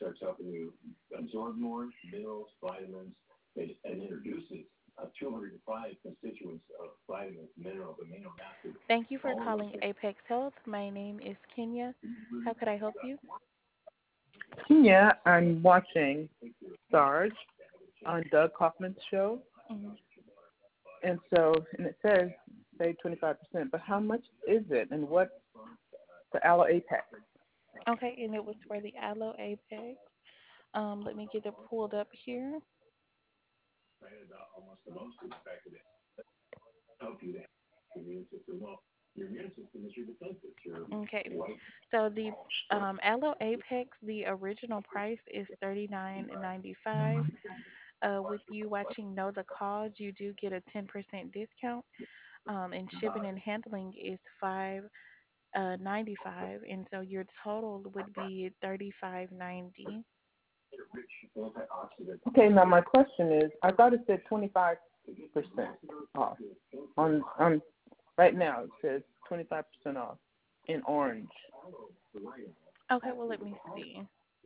starts helping you absorb more minerals, vitamins, and introduces 205 constituents of vitamins, minerals, amino acids, Thank you for all of those calling things. Apex Health. My name is Kenya. How could I help you? Yeah, I'm watching Sarge on Doug Kaufman's show, Mhm. and it says save 25%, but how much is it, and what's the Aloe Apex? Okay, and it was for the Aloe Apex. Let me get it pulled up here. Almost the most is the fact that it helps you to have your immune system. Well, your immune system is your defenses, your Okay, white so the Aloe Apex, the original price is $39.95. With you watching Know the Cause, you do get a 10% discount. And shipping and handling is $5.95, and so your total would be $35.90. antioxidant. Okay, now my question is, I thought it said 25% off. On right now it says 25% off in orange. Okay, well let me see.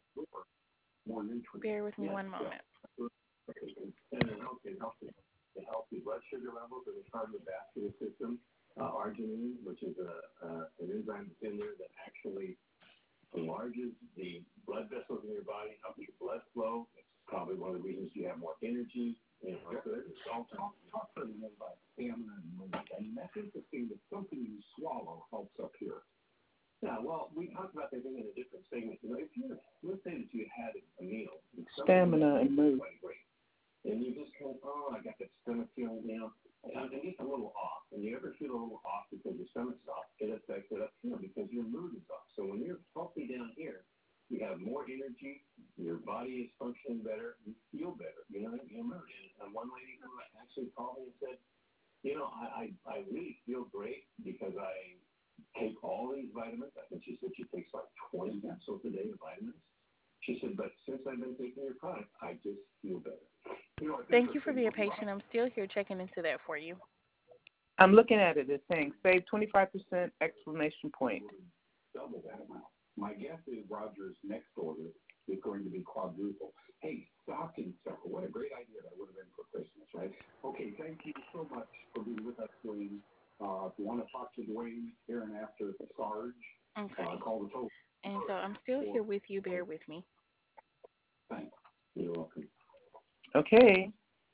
Bear with me one moment. And it helps the blood sugar levels in the cardiovascular system. Arginine, which is an enzyme that's in there that actually enlarges the blood vessels in your body, helps your blood flow. It's probably one of the reasons you have more energy. You know, so there's all talk to them about stamina and mood. And that's interesting that something you swallow helps up here. Yeah, well, we talked about that thing in a different segment. You know, if you let's say that you had a meal, and Stamina and mood. quite great, and you just kind of, oh, I got that stomach feeling down, and it's a little off. And you ever feel a little off because your stomach's off, it affects it up here because your mood is off. So when you're healthy down here, you have more energy, your body is functioning better, you feel better. You know, you remember. And one lady who actually called me and said, you know, I really feel great because I take all these vitamins. I think she said she takes like 20 capsules a day of vitamins. She said, but since I've been taking your product, I just feel better. You know, it's Thank you for interesting. being patient. I'm still here checking into that for you. I'm looking at it. It's saying save 25% exclamation point. Double that amount. My guess is Roger's next order is going to be quadruple. Hey, stocking stuffer. What a great idea that would have been for Christmas, right? Okay, thank you so much for being with us, Dwayne. If you want to talk to Dwayne here and after Sarge, Okay. call the toll. And so I'm still here with you. Bear with me. Thanks. You're welcome. Okay.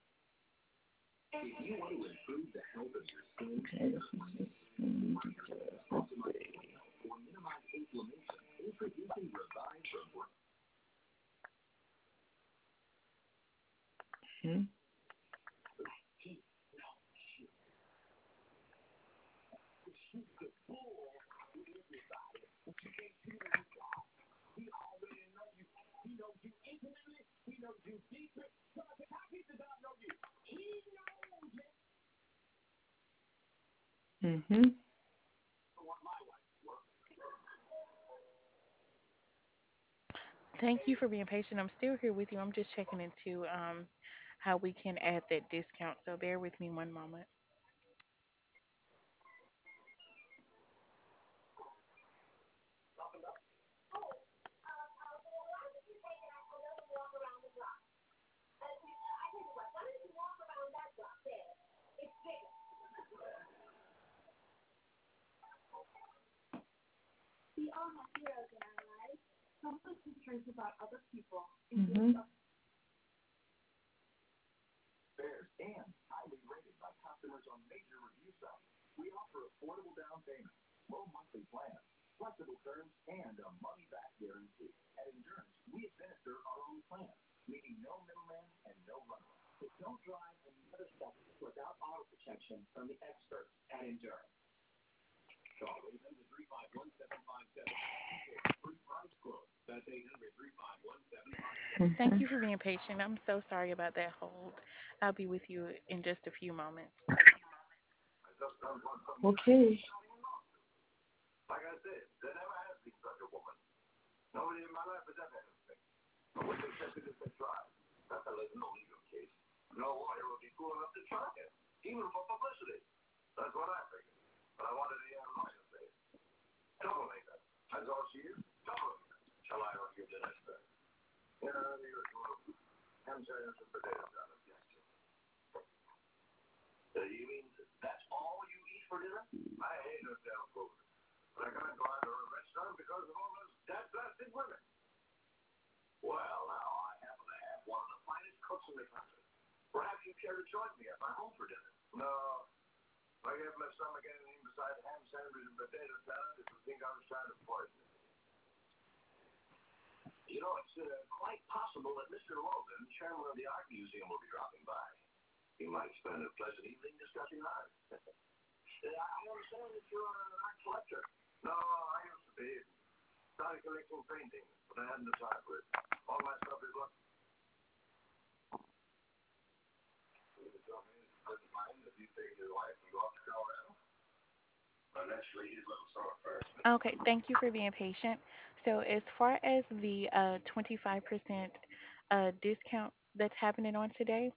If you want to improve the health of your skin Okay. Let's see. or minimize inflammation, introducing Revive from Hmm. Mhm. Thank you for being patient. I'm still here with you. I'm just checking into how we can add that discount. So bear with me one moment. Mhm. Fares and highly rated by customers on major review sites. We offer affordable down payments, low monthly plans, flexible terms, and a money-back guarantee. At Endurance, we administer our own plan, meaning no middleman and no runaway. So don't drive another second without auto protection from the experts at Endurance. Call 800-351-757. Free price quote. That's 800-351-757. Thank Mhm. you for being patient. I'm so sorry about that hold. I'll be with you in just a few moments. Okay. Like I said, there never has been such a woman. Nobody in my life has ever had a thing. But what they said is they tried. That's a no legal case. No lawyer would be cool enough to try it, even for publicity. That's what I figured. But I wanted to hear a lawyer say it. Troublemaker. That's all she is. Troublemaker. Shall I argue the next day? You know, the usual ham sandwich and potato salad. Yes. You mean that's all you eat for dinner? I hate hotel food. But I gotta go out to a restaurant because of all those dead-blasted women. Well, now, I happen to have one of the finest cooks in the country. Perhaps you'd care to join me at my home for dinner. No. If I gave my stomach anything besides ham sandwich and potato salad, it would think I was trying to poison it. You know, it's quite possible that Mr. Logan, chairman of the Art Museum, will be dropping by. He might spend a pleasant evening discussing art. I understand that you're an art collector. No, I used to be. Started collecting paintings, but I hadn't the time for it. All my stuff is looked. Doesn't mind if you take your wife and go up to Colorado. But naturally, he's a little sore first. Okay, thank you for being patient. So as far as the 25% discount that's happening on today,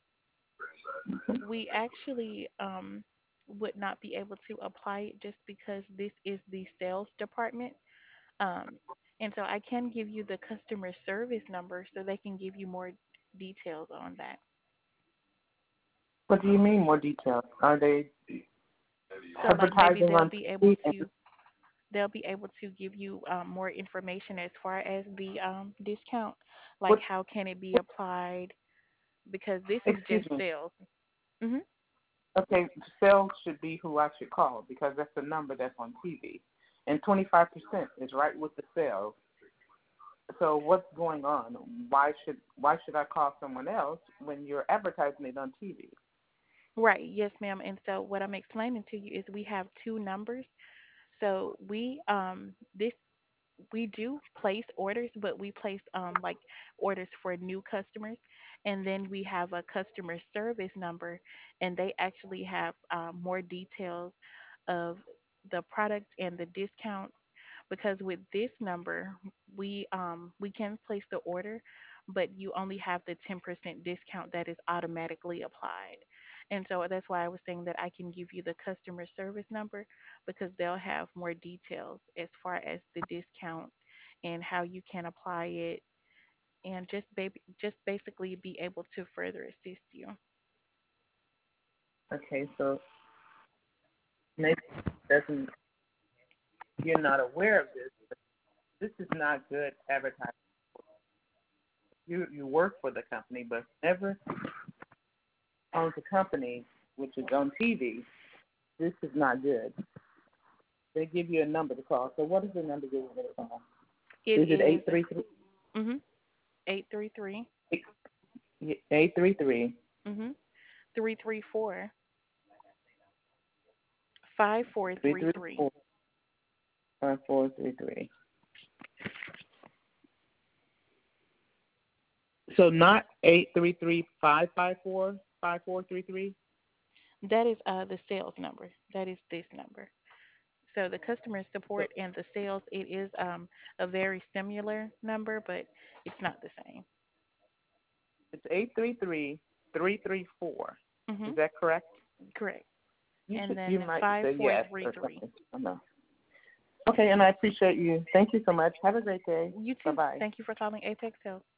we actually would not be able to apply it just because this is the sales department. Um, and so I can give you the customer service number so they can give you more details on that. What do you mean more details? Are they So like maybe advertising on TV? they'll be able to give you more information as far as the discount, like What, how can it be applied, because this is excuse just me. sales. Mhm. Okay, sales should be who I should call because that's the number that's on TV. And 25% is right with the sales. So what's going on? Why should I call someone else when you're advertising it on TV? Right. Yes, ma'am. And so what I'm explaining to you is we have two numbers. So we do place orders, but we place like orders for new customers, and then we have a customer service number, and they actually have more details of the product and the discounts. Because with this number, we can place the order, but you only have the 10% discount that is automatically applied. And so that's why I was saying that I can give you the customer service number because they'll have more details as far as the discount and how you can apply it, and just basically be able to further assist you. Okay, so maybe doesn't you're not aware of this, but this is not good advertising. You work for the company, but never owns a company which is on TV. This is not good. They give you a number to call. So what is the number you want me to call? It Is it is 833? 833 833 334 5433. 5433. So not 833-554-5433? That is the sales number. That is this number. So the customer So support and the sales, it is a very similar number, but it's not the same. it's 833-334. Is Mhm. that correct? Correct. You And should. You then might five say four yes three or three. something. I don't know. Okay, and I appreciate you. Thank you so much. Have a great day. You too. Bye-bye. Thank you for calling Apex Health.